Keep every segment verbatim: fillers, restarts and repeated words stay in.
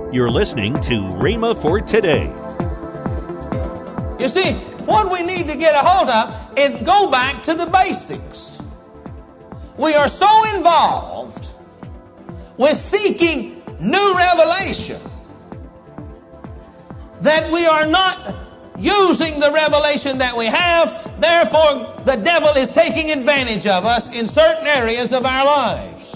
You're listening to Rhema for Today. You see, what we need to get a hold of is go back to the basics. We are so involved with seeking new revelation that we are not using the revelation that we have. Therefore, the devil is taking advantage of us in certain areas of our lives.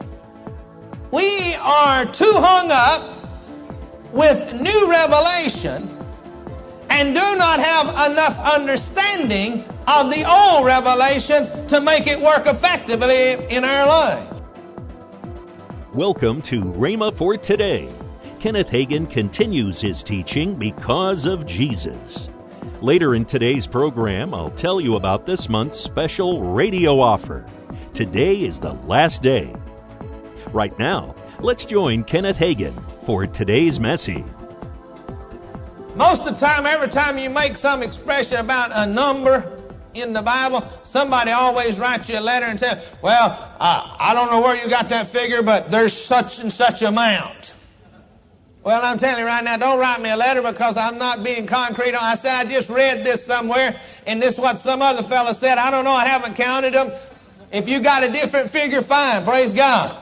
We are too hung up with new revelation and do not have enough understanding of the old revelation to make it work effectively in our life. Welcome to Rhema for Today. Kenneth Hagin continues his teaching because of Jesus. Later in today's program, I'll tell you about this month's special radio offer. Today is the last day. Right now, let's join Kenneth Hagin for today's message. Most of the time, every time you make some expression about a number in the Bible, somebody always writes you a letter and says, well, uh, I don't know where you got that figure, but there's such and such amount. Well, I'm telling you right now, don't write me a letter because I'm not being concrete. I said I just read this somewhere, and this is what some other fella said. I don't know, I haven't counted them. If you got a different figure, fine, praise God.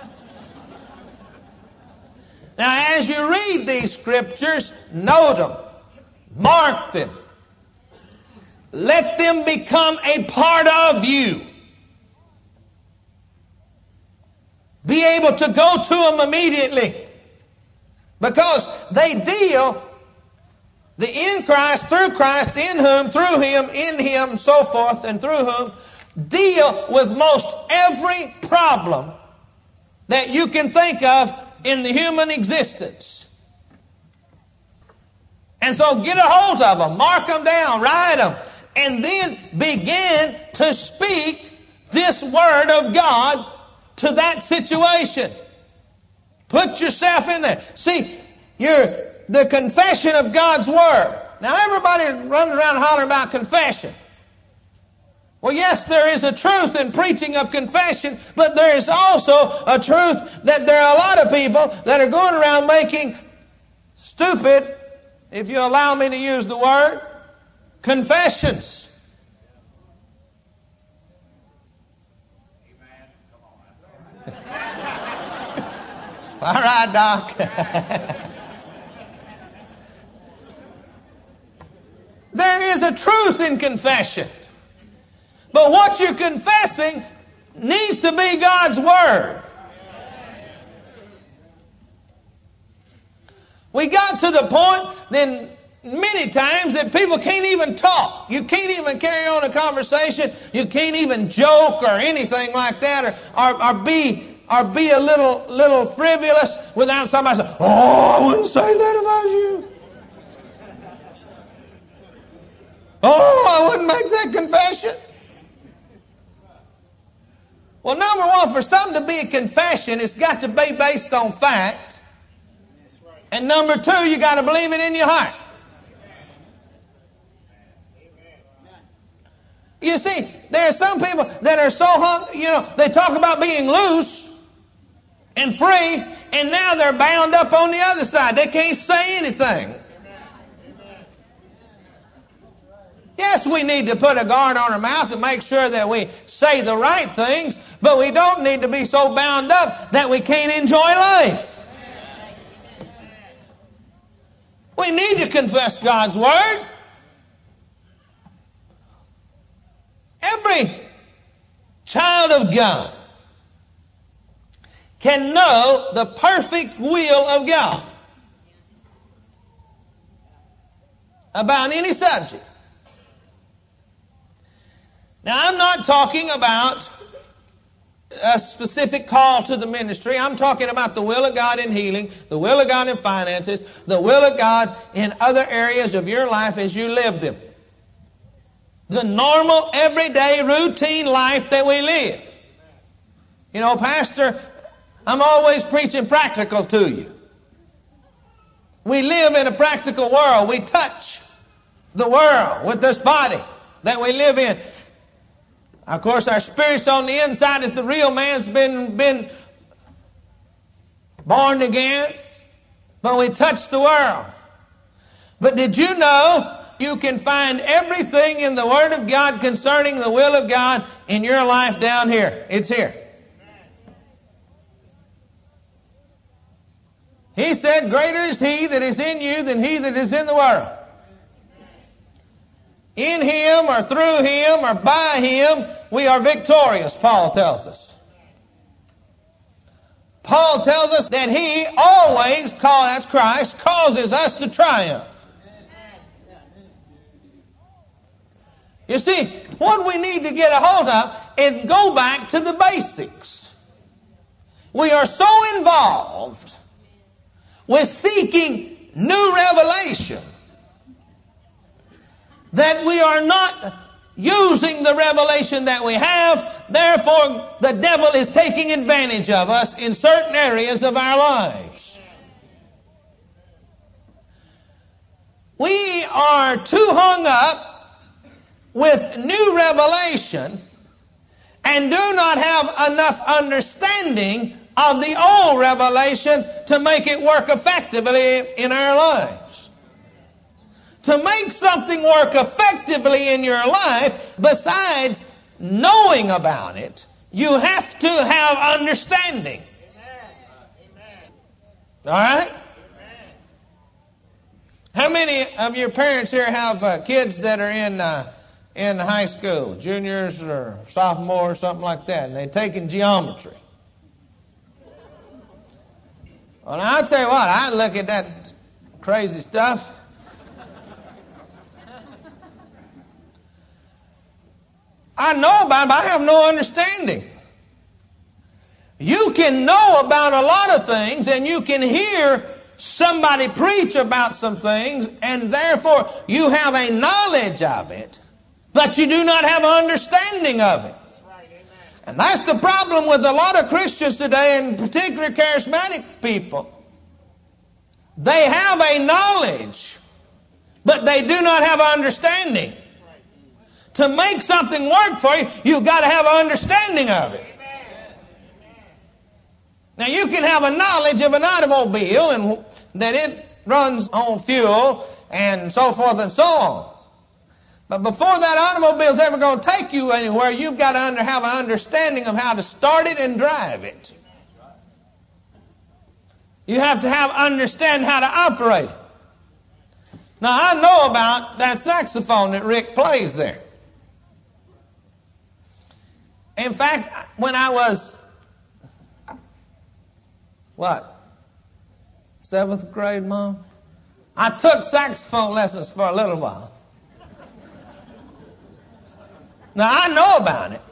Now, as you read these scriptures, note them, mark them, let them become a part of you. Be able to go to them immediately because they deal, the in Christ, through Christ, in whom, through Him, in Him, so forth, and through whom, deal with most every problem that you can think of in the human existence. And so get a hold of them, mark them down, write them, and then begin to speak this word of God to that situation. Put yourself in there. See, you're the confession of God's word. Now everybody running around hollering about confession. Well, yes, there is a truth in preaching of confession, but there is also a truth that there are a lot of people that are going around making stupid, if you allow me to use the word, confessions. All right, Doc. There is a truth in confession. But what you're confessing needs to be God's word. We got to the point then many times that people can't even talk. You can't even carry on a conversation. You can't even joke or anything like that, or, or, or be or be a little little frivolous without somebody saying, "Oh, I wouldn't say that if I was you. Oh, I wouldn't make that confession." Well, number one, for something to be a confession, it's got to be based on fact. And number two, you got to believe it in your heart. You see, there are some people that are so hung, you know, they talk about being loose and free, and now they're bound up on the other side. They can't say anything. Yes, we need to put a guard on our mouth and make sure that we say the right things, but we don't need to be so bound up that we can't enjoy life. We need to confess God's word. Every child of God can know the perfect will of God about any subject. Now, I'm not talking about a specific call to the ministry. I'm talking about the will of God in healing, the will of God in finances, the will of God in other areas of your life as you live them. The normal, everyday, routine life that we live. You know, Pastor, I'm always preaching practical to you. We live in a practical world. We touch the world with this body that we live in. Of course, our spirit's on the inside as the real man's been, been born again. but we touch the world. But did you know you can find everything in the Word of God concerning the will of God in your life down here? It's here. He said, greater is He that is in you than he that is in the world. In Him or through Him or by Him, we are victorious, Paul tells us. Paul tells us that He always, call, that's Christ, causes us to triumph. You see, what we need to get a hold of is go back to the basics. We are so involved with seeking new revelation that we are not using the revelation that we have. Therefore, the devil is taking advantage of us in certain areas of our lives. We are too hung up with new revelation and do not have enough understanding of the old revelation to make it work effectively in our lives. To make something work effectively in your life, besides knowing about it, you have to have understanding. All right? How many of your parents here have uh, kids that are in uh, in high school, juniors or sophomores, something like that, and they're taking geometry? Well, I'll tell you what, I look at that crazy stuff. I know about it, but I have no understanding. You can know about a lot of things, and you can hear somebody preach about some things, and therefore you have a knowledge of it, but you do not have an understanding of it. And that's the problem with a lot of Christians today, and particularly charismatic people. They have a knowledge, but they do not have an understanding. To make something work for you, you've got to have an understanding of it. Now, you can have a knowledge of an automobile and that it runs on fuel and so forth and so on. But before that automobile is ever going to take you anywhere, you've got to under, have an understanding of how to start it and drive it. You have to have understand how to operate it. Now, I know about that saxophone that Rick plays there. In fact, when I was, what, seventh grade, Mom? I took saxophone lessons for a little while. Now, I know about it.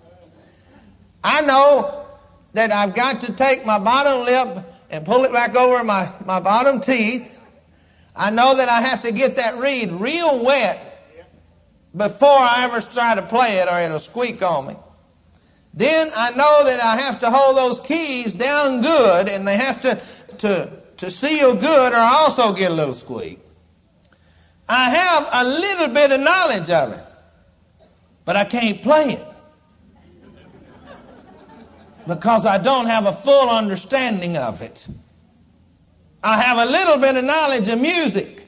I know that I've got to take my bottom lip and pull it back over my, my bottom teeth. I know that I have to get that reed real wet before I ever try to play it, or it'll squeak on me. Then I know that I have to hold those keys down good, and they have to, to, to seal good, or I also get a little squeak. I have a little bit of knowledge of it, but I can't play it because I don't have a full understanding of it. I have a little bit of knowledge of music,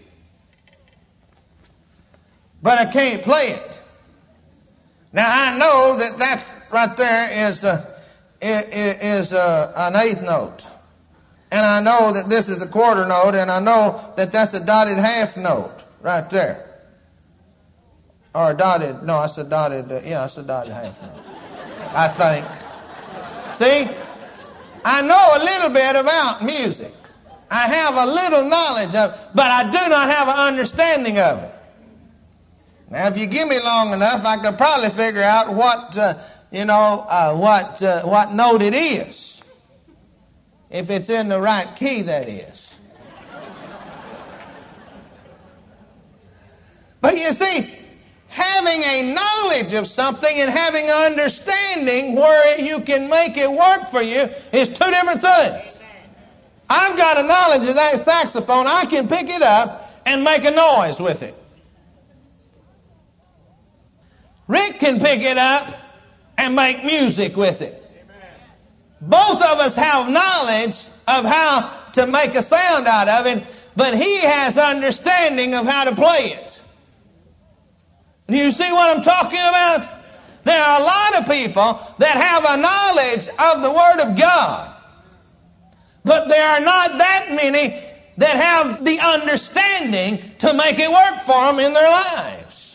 but I can't play it. Now, I know that that's right there is a, is a, an eighth note. And I know that this is a quarter note, and I know that that's a dotted half note right there. Or a dotted, no, it's a dotted, uh, yeah, it's a dotted half note, I think. See? I know a little bit about music. I have a little knowledge of it, but I do not have an understanding of it. Now, if you give me long enough, I could probably figure out what... Uh, You know, uh, what uh, what note it is. If it's in the right key, that is. But you see, having a knowledge of something and having an understanding where you can make it work for you is two different things. I've got a knowledge of that saxophone. I can pick it up and make a noise with it. Rick can pick it up and make music with it. Both of us have knowledge of how to make a sound out of it, but he has understanding of how to play it. Do you see what I'm talking about? There are a lot of people that have a knowledge of the Word of God, but there are not that many that have the understanding to make it work for them in their lives.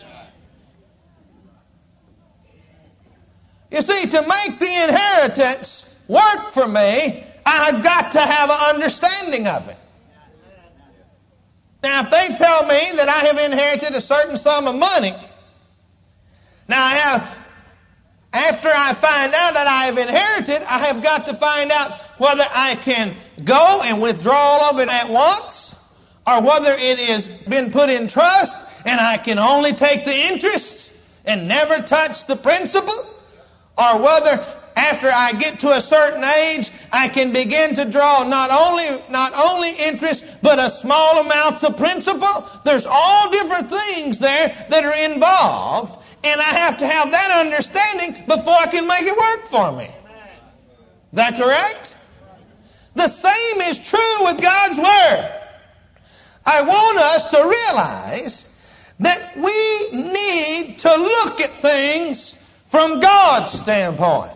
You see, to make the inheritance work for me, I've got to have an understanding of it. Now, if they tell me that I have inherited a certain sum of money, now I have, after I find out that I have inherited, I have got to find out whether I can go and withdraw all of it at once, or whether it has been put in trust and I can only take the interest and never touch the principal, or whether after I get to a certain age I can begin to draw not only not only interest but a small amounts of principal. There's all different things there that are involved, and I have to have that understanding before I can make it work for me. Is that correct? The same is true with God's Word. I want us to realize that we need to look at things from God's standpoint.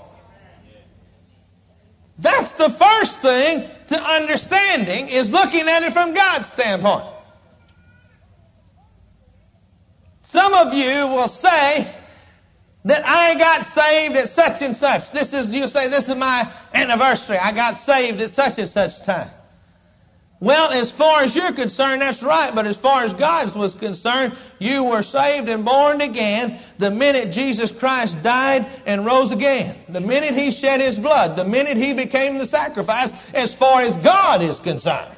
That's the first thing to understanding, is looking at it from God's standpoint. Some of you will say that I got saved at such and such. This is, you say, this is my anniversary. I got saved at such and such time. Well, as far as you're concerned, that's right. But as far as God was concerned, you were saved and born again the minute Jesus Christ died and rose again. The minute He shed His blood. The minute He became the sacrifice, as far as God is concerned.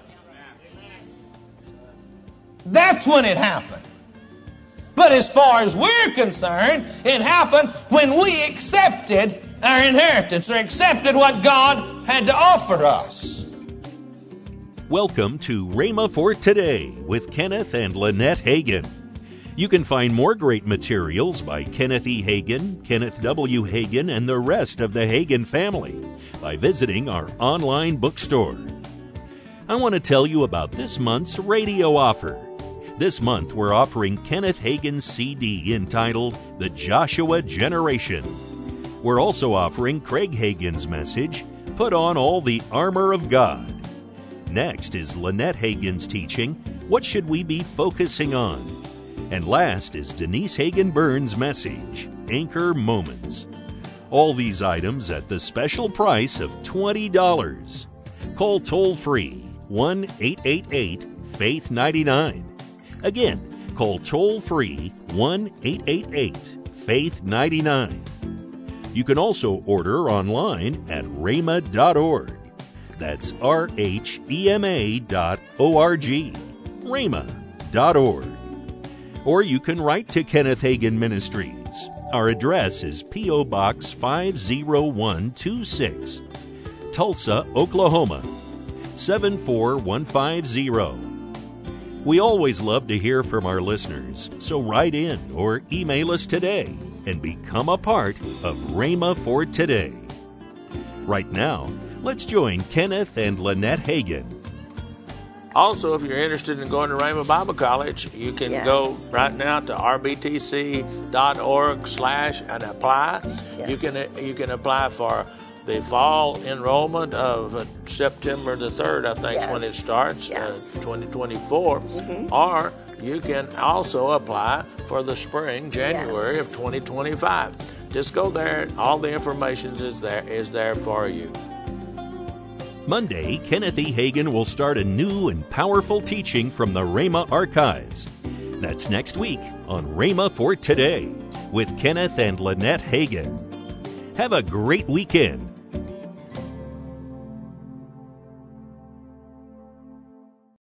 That's when it happened. But as far as we're concerned, it happened when we accepted our inheritance, or accepted what God had to offer us. Welcome to Rhema for Today with Kenneth and Lynette Hagin. You can find more great materials by Kenneth E. Hagin, Kenneth W. Hagin, and the rest of the Hagin family by visiting our online bookstore. I want to tell you about this month's radio offer. This month we're offering Kenneth Hagin's C D entitled The Joshua Generation. We're also offering Craig Hagin's message, Put On All the Armor of God. Next is Lynette Hagin's teaching, What Should We Be Focusing On? And last is Denise Hagin Burns' message, Anchor Moments. All these items at the special price of twenty dollars. Call toll-free one eight eight eight, faith ninety-nine. Again, call toll-free one eight eight eight, faith ninety-nine. You can also order online at rhema dot org. That's R H E M A dot O R G, rhema dot org. Or you can write to Kenneth Hagin Ministries. Our address is P O. Box five oh one two six, Tulsa, Oklahoma, seven four one five zero. We always love to hear from our listeners, so write in or email us today and become a part of Rhema for Today. Right now, let's join Kenneth and Lynette Hagin. Also, if you're interested in going to Rhema Bible College, you can yes. go right now to r b t c dot org slash and apply. Yes. You can you can apply for the fall enrollment of uh, September the third, I think, yes. when it starts, yes. uh, twenty twenty-four. Mm-hmm. Or you can also apply for the spring, January yes. of twenty twenty-five. Just go there. All the information is there is there for you. Monday, Kenneth E. Hagin will start a new and powerful teaching from the Rhema Archives. That's next week on Rhema for Today with Kenneth and Lynette Hagin. Have a great weekend